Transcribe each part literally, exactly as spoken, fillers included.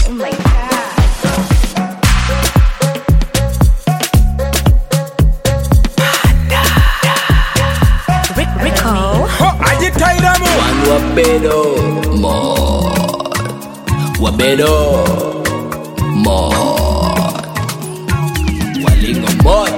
Oh my god. Rick Rico. Oh, ajitaira mo. One wabedo more. Wabedo more. Walingo more.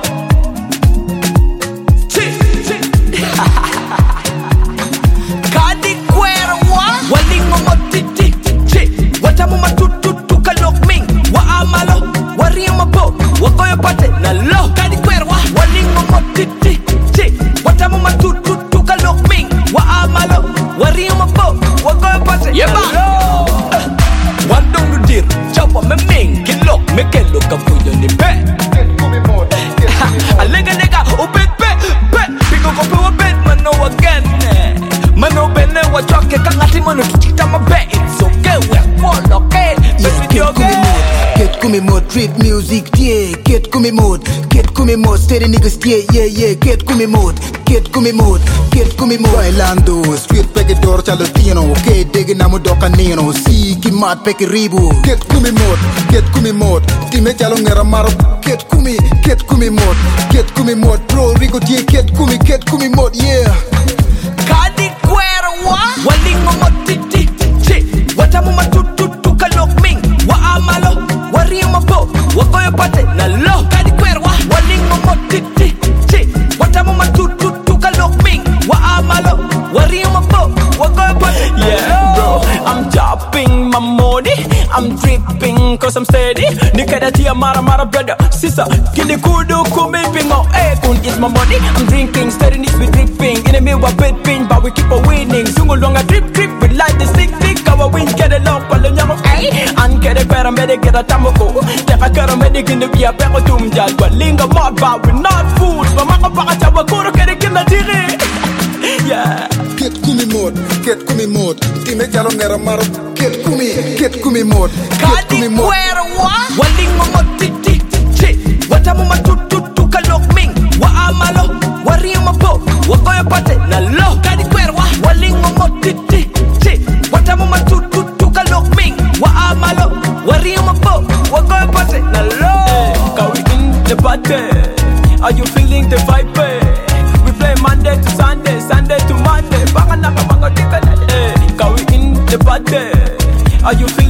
Kadi kwera wa. Walingo mo titi. Chi. Watamu matutu tukalok ming. Wa amalo. Warima po. Wakoyo pate na lo. Kadi kwera wa. Walingo mo titi. Chi. Watamu matutu tukalok ming. Wa amalo. Warima po. Wakoyo pate na lo. Wandong dir. Chawa me ming. Kilok me kelo kapuyo ni pe. Alega nega ubet pe pe. Pigo ko pe wabet mano again. Mano bene wa choke kangati mano tutita mabe. It's okay we fall okay. Yeah, get kumi mode, get kumi mode, trip music, yeah, get kumi mode, get kumi mode, steady niggas, yeah, yeah, yeah, get kumi mode, get kumi mode, get kumi mode. Bailando, street pegidor chalotino, okay, digging amo do canino, si kimat pekiribu. Get kumi mode, get kumi mode, time chalo ngera maro, get kumi, get kumi mode, get kumi mode, bro, Rico, yeah, get kumi, get kumi mode, yeah. Kadi kwera wa. Walingo mo titi, chi. Watamu matutu tukalok ming. Wa amalo, warima po. Wakoyo pate na lo. Kadi kwera wa. Walingo mo titi, chi. Watamu matutu tukalok ming. Wa amalo, warima po. Wakoyo pate na lo. Yeah, bro, I'm dropping my money. I'm dripping cause I'm steady. Nikadatia mara mara brother, sister. Kili kudu kumipingo, eh, kun is my money. I'm drinking, steady needs be dripping. In a meal we're betting, but we keep on winning. Sungo longa drip drip, we like the stick stick. Our win get a lock, pala nyamo, eh. And get a paramedic, get a tamoko. Take a paramedic in the beer, peko tumjal. Walinga mod, but we're not fools. Mamaka baka chawa kuro, get a killa tiri. Yeah. Get kumi mode, get kumi mode, time chalo ngera maro, get kumi, get kumi mode, get Kadi kumi mode. kwera wa. Walingo mo titi, chi. Watamu matutu tukalok ming. Wa amalo, warima po. Wakoyo pate na lo. Kadi kwera wa. Walingo mo titi, chi. Watamu matutu tukalok ming. Wa amalo, warima po. Wakoyo pate na lo. Are we in the party? Are you feeling the vibe? We play Monday to Sunday, Sunday to Monday. Baka naka mga dika na. Are we in the party? Are you feeling